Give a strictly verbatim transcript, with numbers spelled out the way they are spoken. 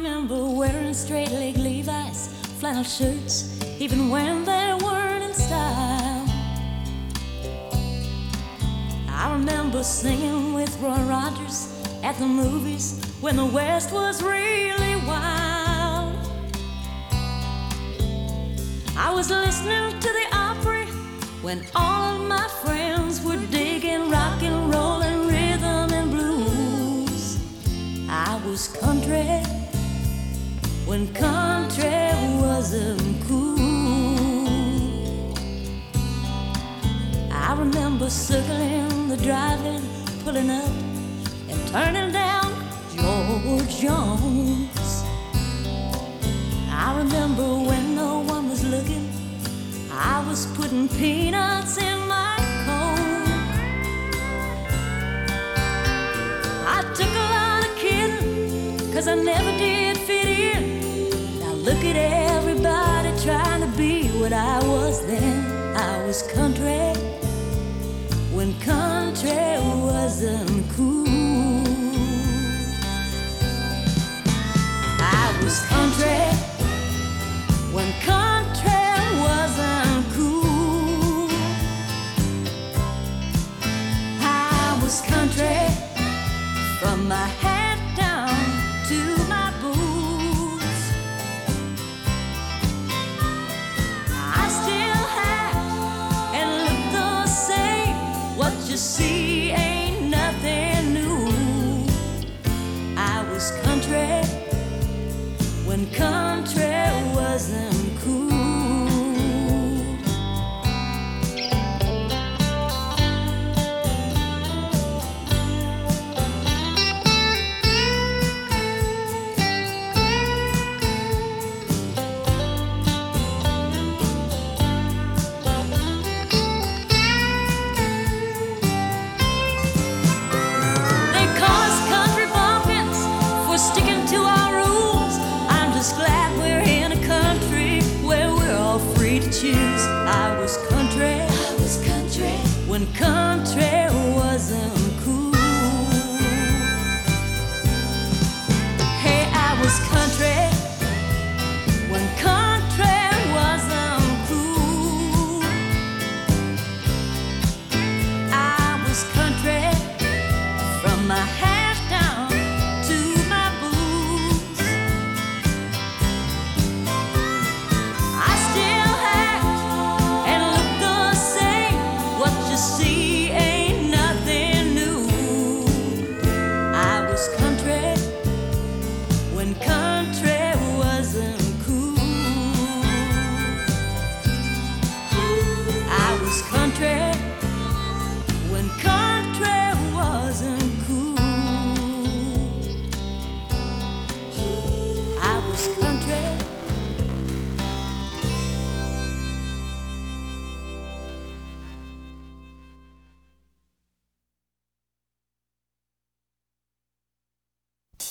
remember wearing straight leg Levi's, flannel shirts, even when they weren't in style. I remember singing with Roy Rogers at the movies when the West was really wild. I was listening to the Opry when all of my friends were digging rock and roll and rhythm and blues. I was country when country wasn't cool. I remember circling the drive-in, pulling up and turning down George Jones. I remember when no one was looking, I was putting peanuts in my coat. I took a lot of kidding, 'cause I never did fit in. Now look at everybody trying to be what I was then. I was country when country wasn't cool. I was country when country wasn't cool. I was country from my head down to my boots. I still have and look the same. What you see ain't nothing new. I was country when country wasn't cool. They call us country bumpkins for sticking to our rules. I'm just glad we're in a country where we're all free to choose. I was country, I was country when country wasn't cool. Hey, I was country when country wasn't cool. I was country from my head down to my boots. I still have and look the same. What you see ain't nothing new. I was country when country